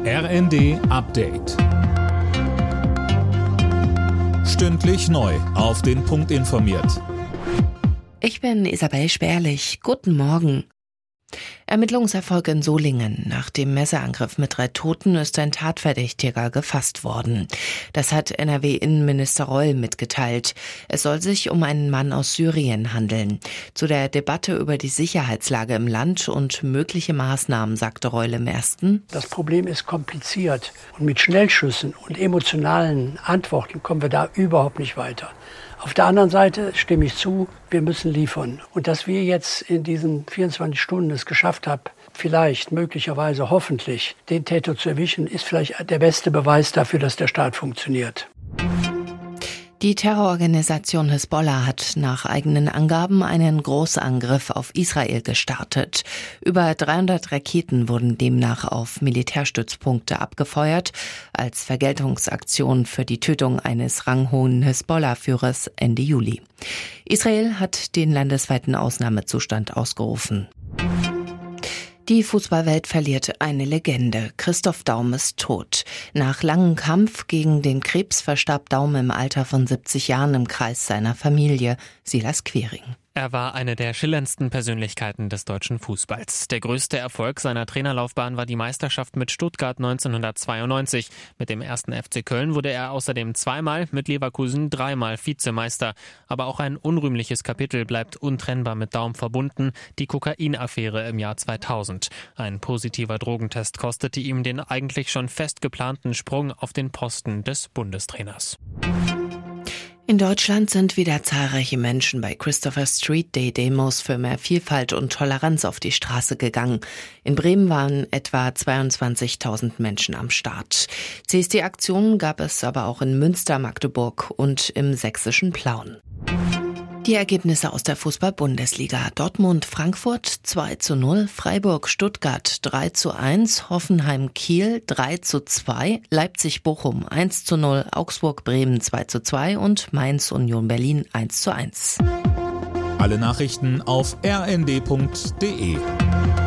RND Update. Stündlich neu auf den Punkt informiert. Ich bin Isabel Sperlich. Guten Morgen. Ermittlungserfolg in Solingen. Nach dem Messerangriff mit 3 Toten ist ein Tatverdächtiger gefasst worden. Das hat NRW-Innenminister Reul mitgeteilt. Es soll sich um einen Mann aus Syrien handeln. Zu der Debatte über die Sicherheitslage im Land und mögliche Maßnahmen sagte Reul im Ersten: Das Problem ist kompliziert und mit Schnellschüssen und emotionalen Antworten kommen wir da überhaupt nicht weiter. Auf der anderen Seite stimme ich zu, wir müssen liefern. Und dass wir jetzt in diesen 24 Stunden es geschafft haben, vielleicht, möglicherweise, hoffentlich, den Täter zu erwischen, ist vielleicht der beste Beweis dafür, dass der Staat funktioniert. Die Terrororganisation Hisbollah hat nach eigenen Angaben einen Großangriff auf Israel gestartet. Über 300 Raketen wurden demnach auf Militärstützpunkte abgefeuert, als Vergeltungsaktion für die Tötung eines ranghohen Hisbollah-Führers Ende Juli. Israel hat den landesweiten Ausnahmezustand ausgerufen. Die Fußballwelt verliert eine Legende. Christoph Daum ist tot. Nach langem Kampf gegen den Krebs verstarb Daum im Alter von 70 Jahren im Kreis seiner Familie. Silas Quiring. Er war eine der schillerndsten Persönlichkeiten des deutschen Fußballs. Der größte Erfolg seiner Trainerlaufbahn war die Meisterschaft mit Stuttgart 1992. Mit dem 1. FC Köln wurde er außerdem 2-mal, mit Leverkusen 3-mal Vizemeister. Aber auch ein unrühmliches Kapitel bleibt untrennbar mit Daum verbunden: die Kokainaffäre im Jahr 2000. Ein positiver Drogentest kostete ihm den eigentlich schon fest geplanten Sprung auf den Posten des Bundestrainers. In Deutschland sind wieder zahlreiche Menschen bei Christopher Street Day Demos für mehr Vielfalt und Toleranz auf die Straße gegangen. In Bremen waren etwa 22.000 Menschen am Start. CSD-Aktionen gab es aber auch in Münster, Magdeburg und im sächsischen Plauen. Die Ergebnisse aus der Fußball-Bundesliga: Dortmund-Frankfurt 2:0, Freiburg-Stuttgart 3:1, Hoffenheim-Kiel 3:2, Leipzig-Bochum 1:0, Augsburg-Bremen 2:2 und Mainz-Union Berlin 1:1. Alle Nachrichten auf rnd.de.